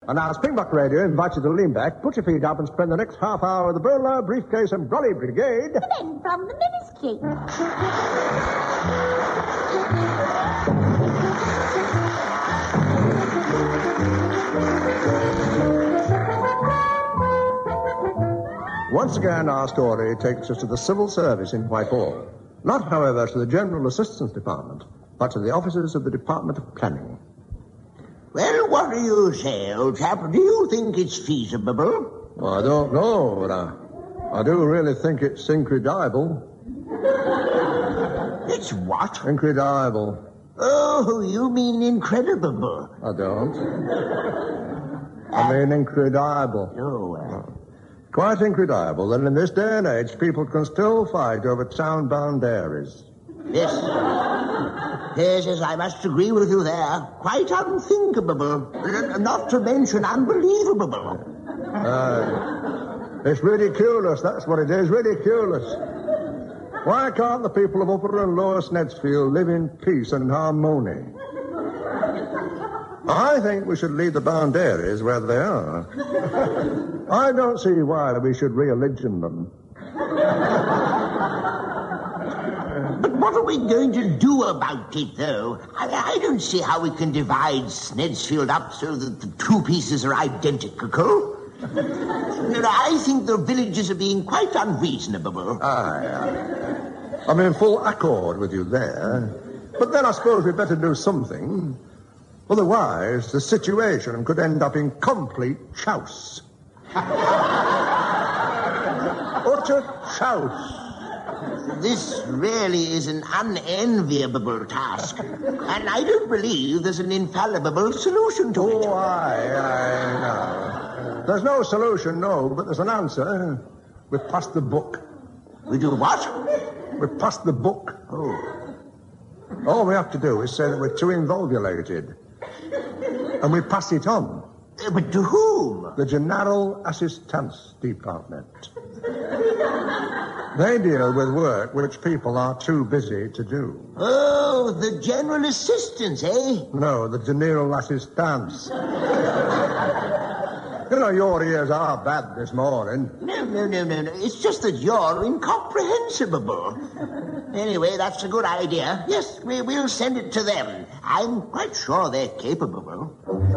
And now, Springbok Radio invites you to lean back, put your feet up, and spend the next half hour with the Bowler, Briefcase, and Brolly Brigade. The men from the Ministry. Once again, our story takes us to the Civil Service in Whitehall. Not, however, to the General Assistance Department, but to the offices of the Department of Planning. Well, what do you say, old chap? Do you think it's feasible? Well, I don't know, but I do really think it's incredible. It's what? Incredible. Oh, you mean incredible? I don't. I mean incredible. Oh, Quite incredible that in this day and age people can still fight over town-bound areas. Yes. Yes, I must agree with you there. Quite unthinkable. Not to mention unbelievable. It's ridiculous, that's what it is, ridiculous. Why can't the people of Upper and Lower Snedsfield live in peace and harmony? I think we should leave the bound areas where they are. I don't see why we should religion them. But what are we going to do about it, though? I don't see how we can divide Snedsfield up so that the two pieces are identical. I think the villagers are being quite unreasonable. I'm in full accord with you there. But then I suppose we'd better do something. Otherwise, the situation could end up in complete chouse. Utter chouse. This really is an unenviable task, and I don't believe there's an infallible solution to it. Oh, I know. There's no solution, no, but there's an answer. We've passed the book. We do what? We've passed the book. Oh. All we have to do is say that we're too involvulated. And we pass it on. But to whom? The General Assistance Department. They deal with work which people are too busy to do. Oh, the General Assistance, eh? No, the General Assistance. You know, your ears are bad this morning. No. It's just that you're incomprehensible. Anyway, that's a good idea. Yes, we'll send it to them. I'm quite sure they're capable.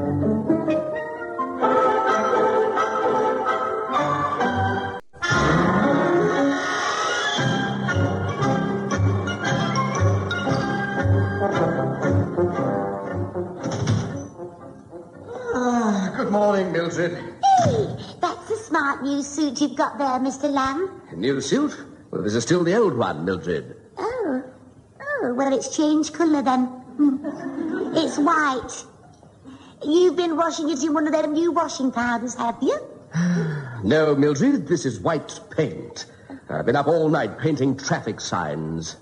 Good morning, Mildred. Hey, that's a smart new suit you've got there, Mr. Lamb. A new suit? Well, this is still the old one, Mildred. Oh, well, it's changed colour then. It's white. You've been washing it in one of them new washing powders, have you? No, Mildred, this is white paint. I've been up all night painting traffic signs.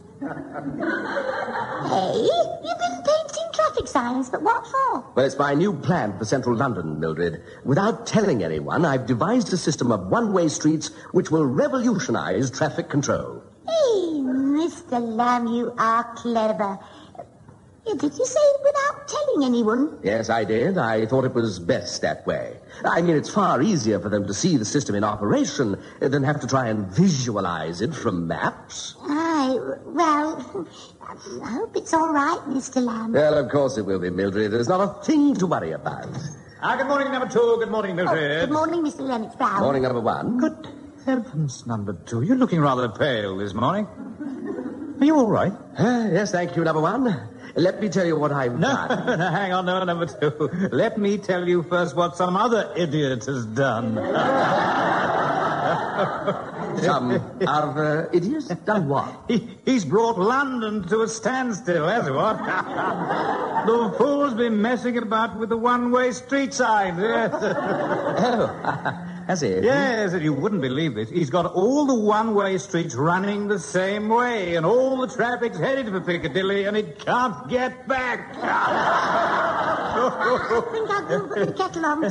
Hey, you've been painting traffic signs, but what for? Well, it's my new plan for central London, Mildred. Without telling anyone, I've devised a system of one-way streets which will revolutionize traffic control. Hey, Mr. Lamb, you are clever. Did you say without telling anyone? Yes, I did. I thought it was best that way. I mean, it's far easier for them to see the system in operation than have to try and visualize it from maps. Aye, well, I hope it's all right, Mr. Lamb. Well, of course it will be, Mildred. There's not a thing to worry about. Good morning, number 2. Good morning, Mildred. Good morning, Mr. Lennox Brown. Morning, number 1. Good heavens, number 2. You're looking rather pale this morning. Are you all right? Yes, thank you, number 1. Let me tell you what I've done. No, hang on, no, number 2. Let me tell you first what some other idiot has done. Some other idiots? Done what? He's brought London to a standstill, has he what? The fool's been messing about with the one-way street signs. Yes. Oh, has he? Yes, and you wouldn't believe it. He's got all the one-way streets running the same way, and all the traffic's headed for Piccadilly, and it can't get back. I think I'll go put the kettle on,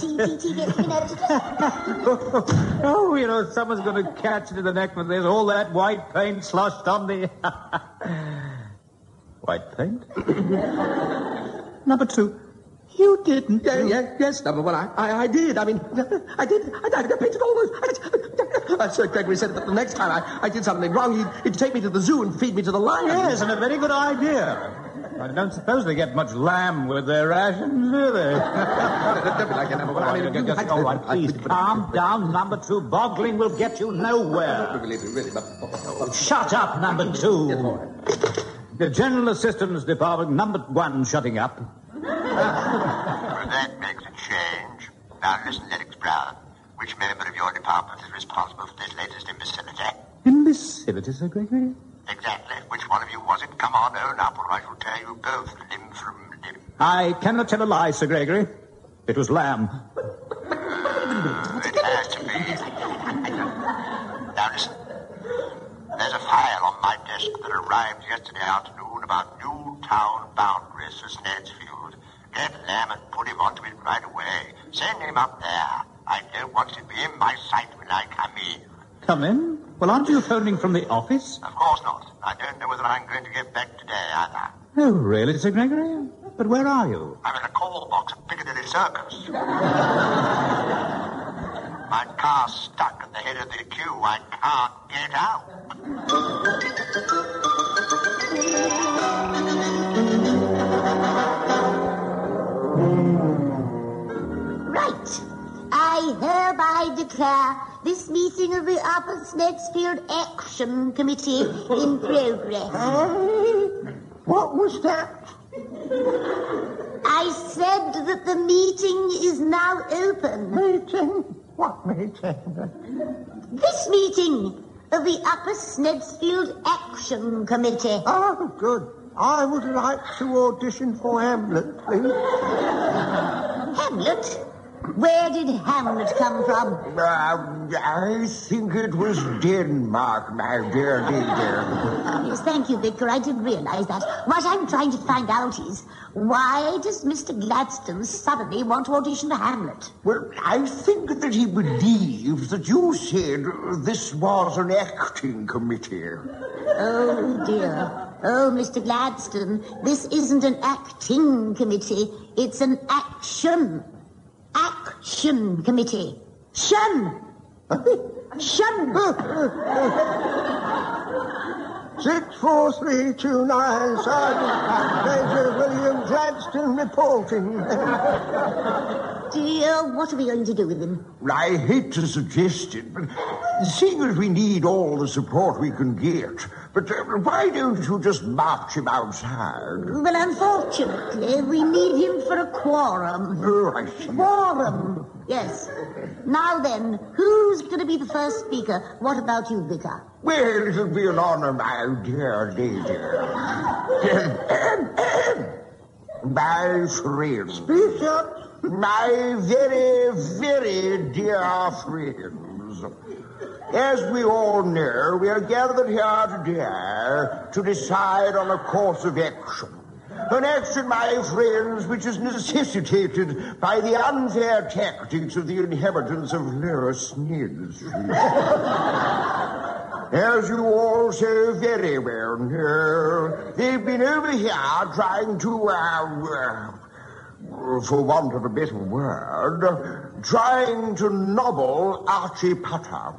Oh, you know, someone's going to catch it in the neck when there's all that white paint sloshed on the... White paint? Number 2. You didn't. Yes, number one, I did. I mean, I did. I painted all those. Sir Gregory said that the next time I did something wrong, he'd take me to the zoo and feed me to the lions. Yes, and a very good idea. I don't suppose they get much lamb with their rations, do they? Don't be like that, number one. I mean, All right, please, calm down, number two. Boggling will get you nowhere. Really, but... Shut up, number two. The General Assistance Department, number one, shutting up. Well, that makes a change. Now listen, Lennox Brown. Which member of your department is responsible for this latest imbecility? Imbecility, Sir Gregory? Exactly. Which one of you was it? Come on, own up, or I shall tear you both limb from limb. I cannot tell a lie, Sir Gregory. It was lamb. It has to be. Now listen. There's a file on my desk that arrived yesterday afternoon about new town boundaries for Snedsfield. Get Lamb and put him onto it right away. Send him up there. I don't want him to be in my sight when I come in. Come in? Well, aren't you phoning from the office? Of course not. I don't know whether I'm going to get back today either. Oh, really, Sir Gregory? But where are you? I'm in a call box at Piccadilly Circus. My car's stuck at the head of the queue. I can't get out. Right. I hereby declare this meeting of the Upper Snedsfield Action Committee in progress. What was that? I said that the meeting is now open. Meeting? What meeting? This meeting of the Upper Snedsfield Action Committee. Oh, good. I would like to audition for Hamlet, please. Hamlet? Where did Hamlet come from? I think it was Denmark, my dear leader. Yes, thank you, Vicar. I did realize that. What I'm trying to find out is, why does Mr. Gladstone suddenly want to audition for Hamlet? Well, I think that he believes that you said this was an acting committee. Oh, dear. Oh, Mr. Gladstone, this isn't an acting committee. It's an action committee. Shun! Shun! 64329, Sergeant Major William Gladstone reporting. Dear, what are we going to do with him? I hate to suggest it, but seeing as we need all the support we can get, but why don't you just march him outside? Well, unfortunately, we need him for a quorum. Oh, I see. Quorum, yes. Now then, who's going to be the first speaker? What about you, Vicar? Well, it'll be an honor, my dear lady. My friends. Speak up. My very, very dear friends. As we all know, we are gathered here today to decide on a course of action. An action, my friends, which is necessitated by the unfair tactics of the inhabitants of Lower Snedsfield. As you all so very well know, they've been over here trying to, for want of a better word, trying to nobble Archie Potter.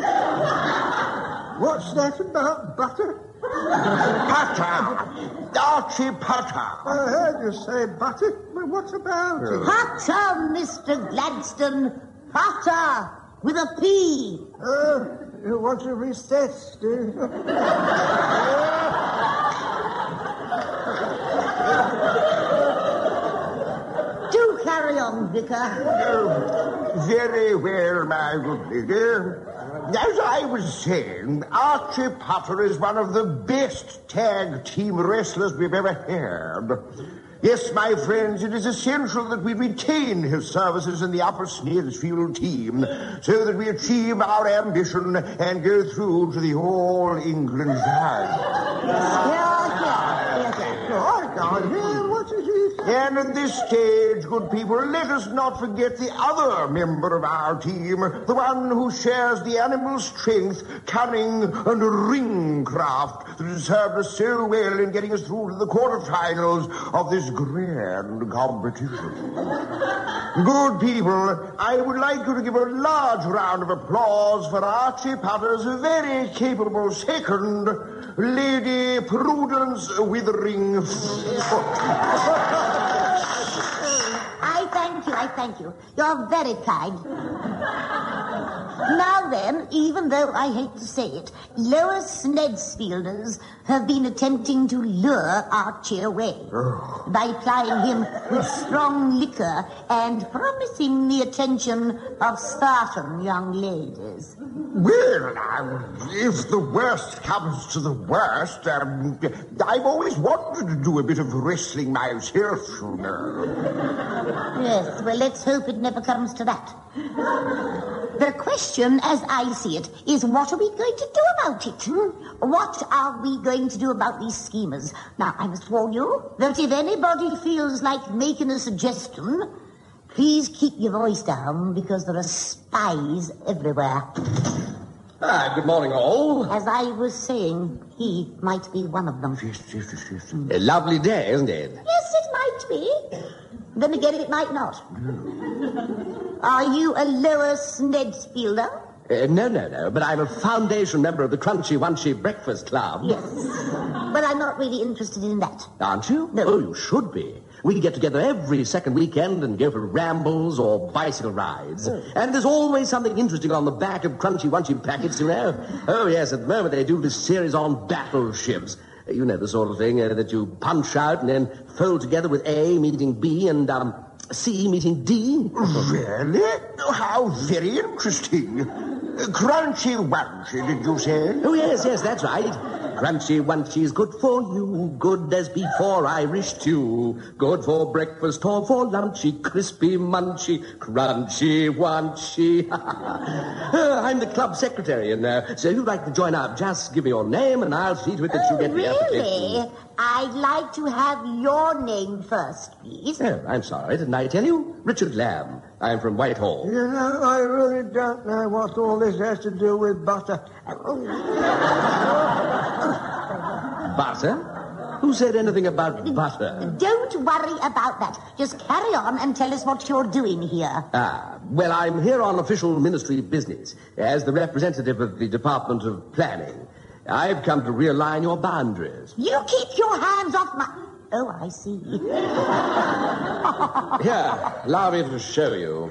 What's that about butter? Potter! Archie Potter! I heard you say butter, but what about it? Potter, Mr. Gladstone. Potter, with a P. You want to recess, do you? Do carry on, Vicar. Very well, my good lady. As I was saying, Archie Potter is one of the best tag team wrestlers we've ever had. Yes, my friends, it is essential that we retain his services in the Upper Snedsfield team so that we achieve our ambition and go through to the All England final. I can't hear. What did he say? And at this stage, good people, let us not forget the other member of our team, the one who shares the animal strength, cunning, and ringcraft that has served us so well in getting us through to the quarterfinals of this grand competition. Good people, I would like you to give a large round of applause for Archie Potter's very capable second, Lady Prudence Witheringfoot. I thank you. You're very kind. Now then, even though I hate to say it, Lower Snedsfielders have been attempting to lure Archie away by plying him with strong liquor and promising the attention of certain young ladies. Well, if the worst comes to the worst, I've always wanted to do a bit of wrestling myself, you know. Yes, well, let's hope it never comes to that. The question, as I see it, is what are we going to do about it? What are we going to do about these schemers? Now, I must warn you that if anybody feels like making a suggestion, please keep your voice down because there are spies everywhere. Good morning, all. As I was saying, he might be one of them. Yes. A lovely day, isn't it? Yes, it might be. Then again, it might not. Are you a Lower Snedsfielder? No, but I'm a foundation member of the Crunchy Wunchy Breakfast Club. Yes. But I'm not really interested in that. Aren't you? No. Oh, you should be. We get together every second weekend and go for rambles or bicycle rides. And there's always something interesting on the back of Crunchy Wunchy packets, you know. Oh, yes, at the moment they do this series on battleships. You know, the sort of thing that you punch out and then fold together with A meeting B and C meeting D. Really? How very interesting. Crunchy Wunchy, did you say? Oh, yes, that's right. Crunchy Wunchy is good for you, good as before Irish stew, good for breakfast or for lunchy, crispy munchy, crunchy Wunchy. I'm the club secretary, and so if you'd like to join up, just give me your name, and I'll see to it that you get the application. Really? I'd like to have your name first, please. Oh, I'm sorry, didn't I tell you? Richard Lamb. I'm from Whitehall. You know, I really don't know what all this has to do with butter. Butter? Who said anything about butter? Don't worry about that. Just carry on and tell us what you're doing here. Well, I'm here on official ministry business as the representative of the Department of Planning. I've come to realign your boundaries. You keep your hands off my... Oh, I see. Here, allow me to show you.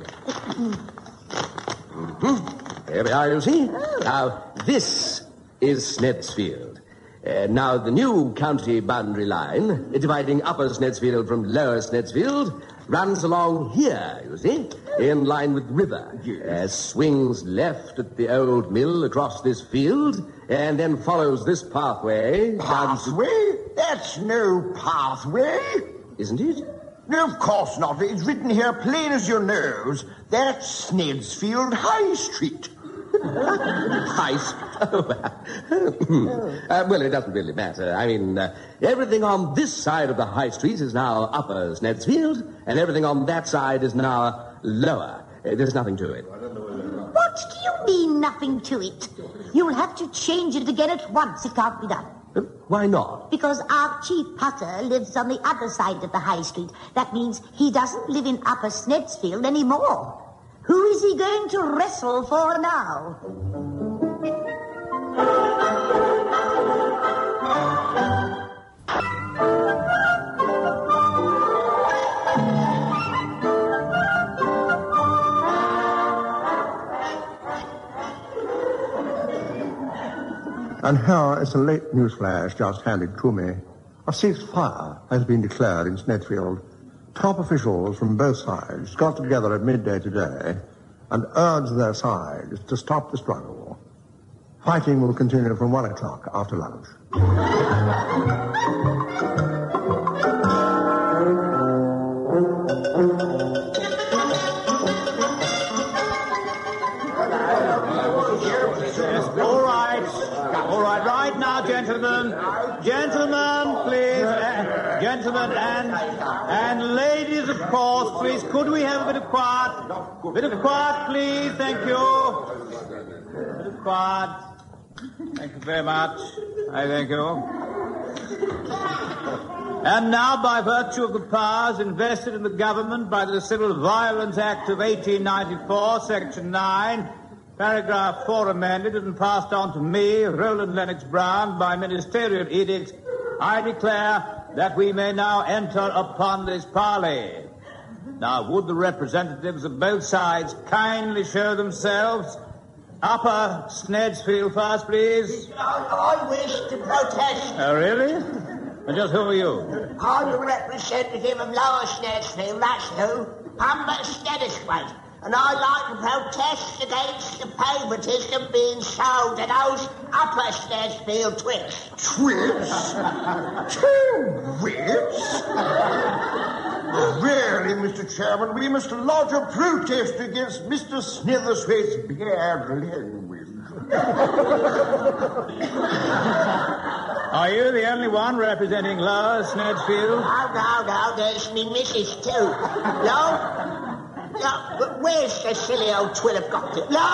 Here we are, you see. Now, this is Snedsfield. Now, the new county boundary line, dividing Upper Snedsfield from Lower Snedsfield, runs along here, you see, in line with the river. Swings left at the old mill across this field, and then follows this pathway. Pathway? That's no pathway. Isn't it? No, of course not. It's written here plain as your nose. That's Snedsfield High Street. High Street? Well, it doesn't really matter. I mean, everything on this side of the High Street is now Upper Snedsfield, and everything on that side is now Lower. There's nothing to it. What do you mean, nothing to it? You'll have to change it again at once. It can't be done. Why not? Because Archie Potter lives on the other side of the High Street. That means he doesn't live in Upper Snedsfield anymore. Who is he going to wrestle for now? And here is a late news flash just handed to me. A ceasefire has been declared in Snedsfield. Top officials from both sides got together at midday today and urged their sides to stop the struggle. Fighting will continue from 1 o'clock after lunch. All right, right now, gentlemen. Gentlemen, please. Gentlemen, and And ladies, of course, please, could we have a bit of quiet? Bit of quiet, please, thank you. Bit of quiet. Thank you very much. I thank you. And now, by virtue of the powers invested in the government by the Civil Violence Act of 1894, Section 9, Paragraph 4 amended and passed on to me, Roland Lennox Brown, by ministerial edict, I declare that we may now enter upon this parley. Now, would the representatives of both sides kindly show themselves? Upper Snedsfield first, please. I wish to protest. Oh, really? And just who are you? I'm the representative of Lower Snedsfield, that's who. I'm but Snediswaite. And I'd like to protest against the favoritism being shown to those Upper Snedsfield twits. Twits? Twits? Really, Mr. Chairman, we must lodge a protest against Mr. Snitherthwaite's bad language. Are you the only one representing Lower Snedsfield? No, there's me missus too. No, but where's the silly old twit I've got to? No!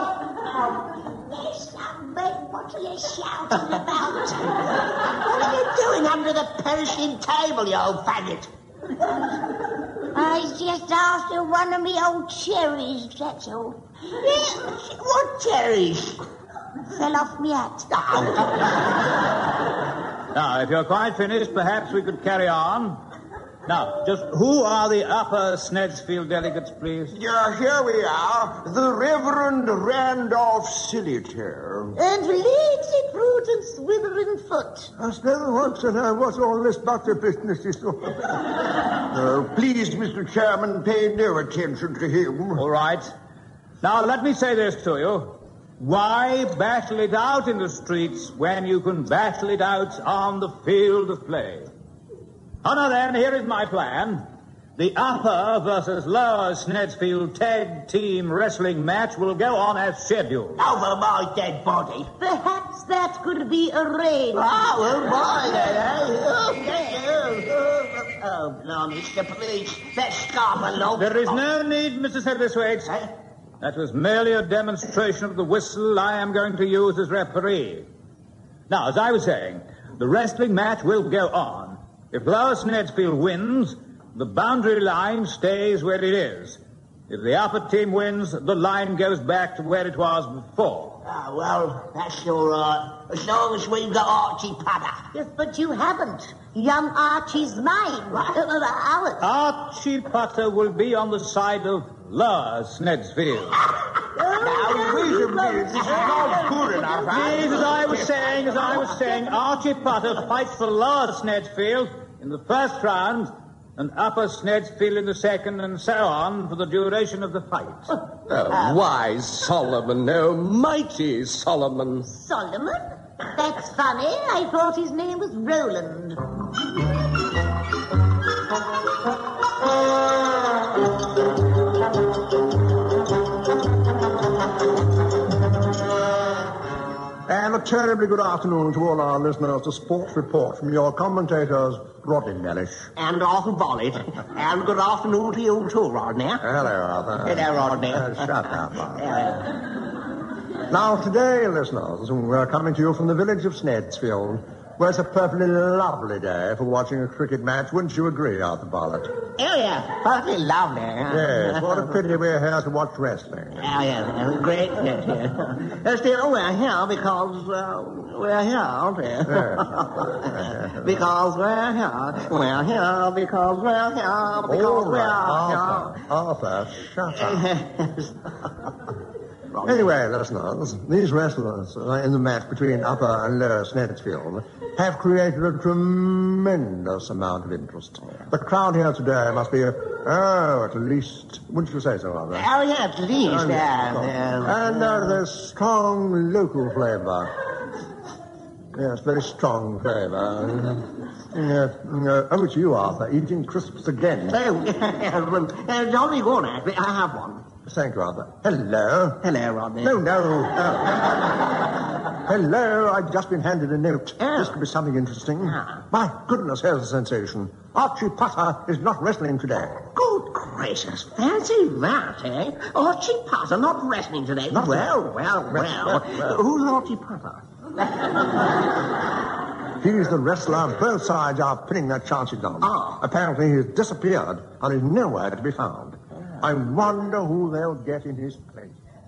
Yes, mate, what are you shouting about? What are you doing under the perishing table, you old faggot? I just after one of me old cherries, that's all. What cherries? Fell off me hat. Now, if you're quite finished, perhaps we could carry on. Now, just who are the Upper Snedsfield delegates, please? Yeah, here we are. The Reverend Randolph Sillytail. And Leedsy Prudence Withering Foot. I never once to know what all this butter business is. Please, Mr. Chairman, pay no attention to him. All right. Now, let me say this to you. Why battle it out in the streets when you can battle it out on the field of play? Oh, now then, here is my plan. The Upper versus Lower Snedsfield tag team wrestling match will go on as scheduled. Over my dead body. Perhaps that could be arranged. Oh, my, Oh, blimey, it's the police. Let's scarf along. There is no need, Mr. Satterthwaite. That was merely a demonstration of the whistle I am going to use as referee. Now, as I was saying, the wrestling match will go on. If Lower Snedsfield wins, the boundary line stays where it is. If the Upper team wins, the line goes back to where it was before. Oh, well, that's all right. As long as we've got Archie Putter. Yes, but you haven't. Young Archie's mine. Ours. Archie Potter will be on the side of Lower Snedsfield. Now, wait a minute. This is not good enough. Please, as I was saying, Archie Potter fights for Lower Snedsfield in the first round and Upper Snedsfield in the second, and so on for the duration of the fight. Oh, wise Solomon, oh, mighty Solomon. Solomon? That's funny. I thought his name was Roland. And a terribly good afternoon to all our listeners to Sports Report from your commentators, Rodney Mellish. And Arthur Bollitt. And good afternoon to you too, Rodney. Hello, Arthur. Hello, Rodney. Shut up, Arthur. Now, today, listeners, we're coming to you from the village of Snedsfield, where it's a perfectly lovely day for watching a cricket match. Wouldn't you agree, Arthur Bollitt? Oh, yeah. Perfectly lovely. Yes, what a pity we're here to watch wrestling. Oh, yeah. Great. Yes. Still, we're here because we're here, aren't we? Yes. Because we're here. We're here because we're here. Because we're here. Arthur, shut up. Anyway, listeners, these wrestlers in the match between Upper and Lower Snedsfield have created a tremendous amount of interest. The crowd here today must be, at least, wouldn't you say so, Arthur? Oh, yeah, at least. And there's strong local flavor. Yes, very strong flavor. It's you, Arthur, eating crisps again. Jolly good, actually. I have one. Thank you, Arthur. Hello. Hello, Rodney. No. Hello, I've just been handed a note. Oh. This could be something interesting. Ah. My goodness, here's a sensation. Archie Potter is not wrestling today. Good gracious, fancy that, eh? Archie Potter not wrestling today. Well. Who's Archie Potter? He's the wrestler both sides are pinning their chances on. Apparently he's disappeared and is nowhere to be found. I wonder who they'll get in his place.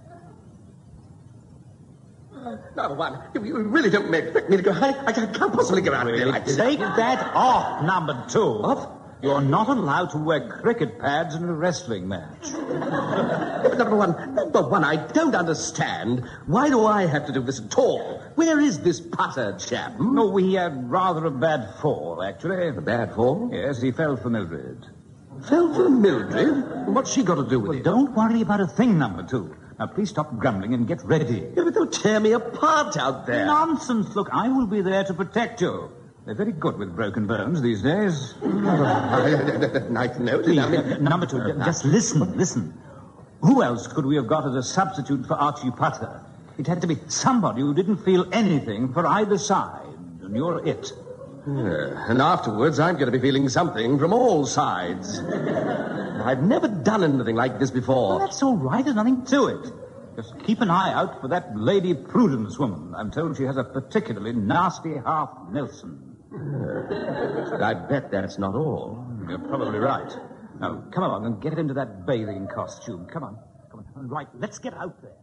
Number one, you really don't expect me to go. I can't possibly go out here like this. Take that off, number two. What? You're not allowed to wear cricket pads in a wrestling match. Number one, I don't understand. Why do I have to do this at all? Where is this Potter chap? No, he had rather a bad fall, actually. A bad fall? Yes, he fell for Mildred. Fell for Mildred? What's she got to do with it? Don't worry about a thing, number two. Now, please stop grumbling and get ready. Yeah, but they'll tear me apart out there. Nonsense. Look, I will be there to protect you. They're very good with broken bones these days. Nice note. Please, number two, just listen. Who else could we have got as a substitute for Archie Potter? It had to be somebody who didn't feel anything for either side, and you're it. And afterwards, I'm going to be feeling something from all sides. I've never done anything like this before. Well, that's all right. There's nothing to it. Just keep an eye out for that Lady Prudence woman. I'm told she has a particularly nasty half Nelson. I bet that's not all. You're probably right. Now, come along and get into that bathing costume. Come on. Right, let's get out there.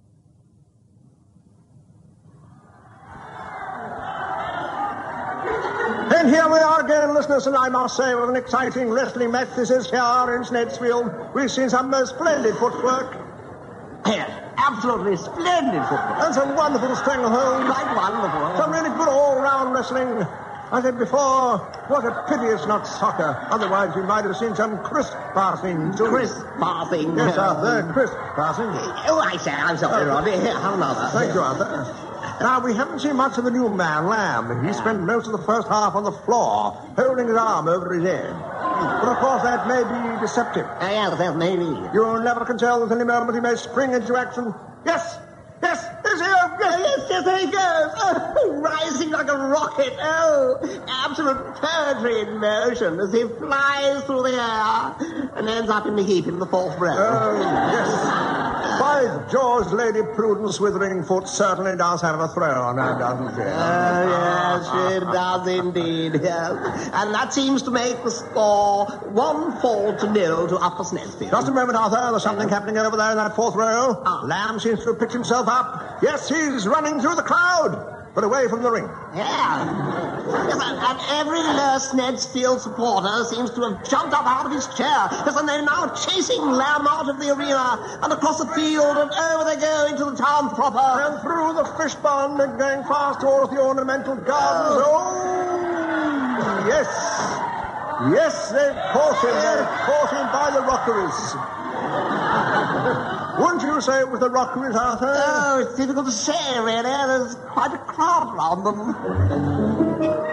And here we are again, listeners, and I must say, with an exciting wrestling match this is here in Sneddsfield. We've seen some most splendid footwork. Yes, absolutely splendid football. And some wonderful stranglehold. Quite wonderful. Some really good all-round wrestling. I said before, what a pity it's not soccer. Otherwise, we might have seen some crisp passing. Crisp passing. Yes, Arthur, crisp passing. Oh, I say, I'm sorry, Roddy. Here, have another. Thank you, Arthur. Now, we haven't seen much of the new man, Lamb. He spent most of the first half on the floor, holding his arm over his head. But, of course, that may be deceptive. Yes, that may be. You never can tell at any moment he may spring into action. Yes, there he goes. Oh, rising like a rocket. Oh, absolute poetry in motion as he flies through the air and ends up in the heap in the fourth row. Oh, yes. By George, Lady Prudence Witheringfoot certainly does have a throw on her, doesn't she? Oh, yes, she does indeed, yes. And that seems to make the score 1-0 to Upper Sneddsfield. Just a moment, Arthur. There's something happening over there in that fourth row. Lamb seems to have picked himself up. Yes, he's running through the crowd, but away from the ring. Yeah. Yes, and every Sneddsfield supporter seems to have jumped up out of his chair. Yes, and they're now chasing Lamb out of the arena and across the field, and over they go into the town proper. And through the fish pond and going fast towards the ornamental gardens. Oh, yes. Yes, they've caught him. They've caught him by the rockeries. Wouldn't you say it was the rockeries, Arthur? Oh, it's difficult to say, really. There's quite a crowd around them.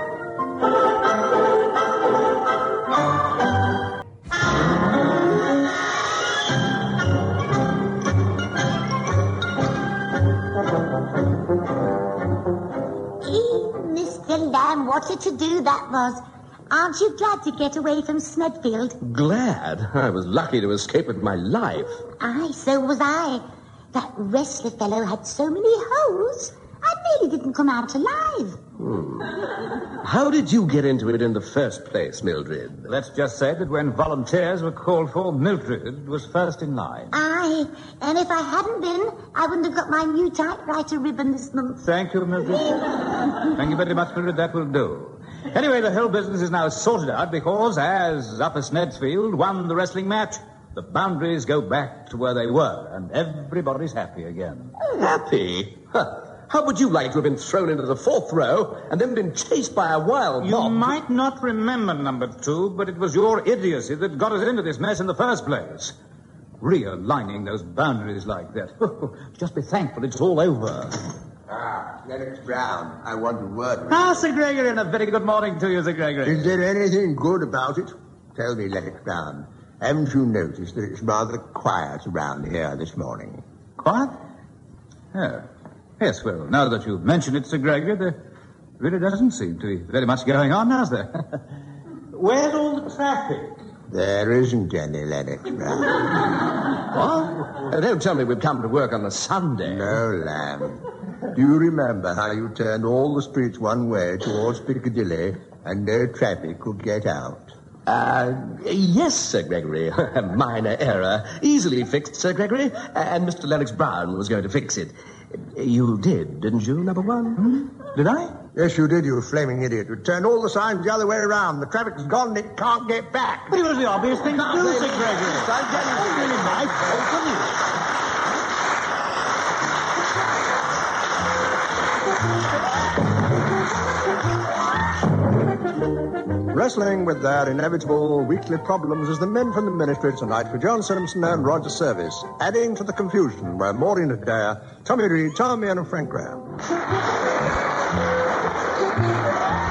Mr. Lamb, what a to-do that was. Aren't you glad to get away from Snedfield? Glad? I was lucky to escape with my life. Aye, so was I. That wrestler fellow had so many holes, I nearly didn't come out alive. How did you get into it in the first place, Mildred? Let's just say that when volunteers were called for, Mildred was first in line. Aye, and if I hadn't been, I wouldn't have got my new typewriter ribbon this month. Thank you, Mildred. Thank you very much, Mildred. That will do. Anyway, the whole business is now sorted out because, as Upper Sneddsfield won the wrestling match, the boundaries go back to where they were, and everybody's happy again. Happy? Huh. How would you like to have been thrown into the fourth row and then been chased by a wild You mob? might not remember, number two, but it was your idiocy that got us into this mess in the first place. Realigning those boundaries like that. Just be thankful it's all over. Lennox Brown, I want a word with Ah, Sir Gregory, and a very good morning to you, Sir Gregory. Is there anything good about it? Tell me, Lennox Brown, haven't you noticed that it's rather quiet around here this morning? Quiet? Oh. Yes, well, now that you've mentioned it, Sir Gregory, there really doesn't seem to be very much going on, does there? where's all the traffic? There isn't any, Lennox Brown. What? Don't tell me we've come to work on a Sunday. No, Lamb. Do you remember how you turned all the streets one way towards Piccadilly and no traffic could get out? Yes, Sir Gregory. A minor error. Easily fixed, Sir Gregory. And Mr. Lennox Brown was going to fix it. You did, didn't you, number one? Did I? Yes, you did, you flaming idiot. You turned all the signs the other way around. The traffic's gone and it can't get back. But it was the obvious thing to do, Sir Gregory. Wrestling with their inevitable weekly problems as the men from the ministry tonight for John Simpson and Roger Service, adding to the confusion were Maureen Adair, Tommy Reed, Tom Meehan and Frank Graham.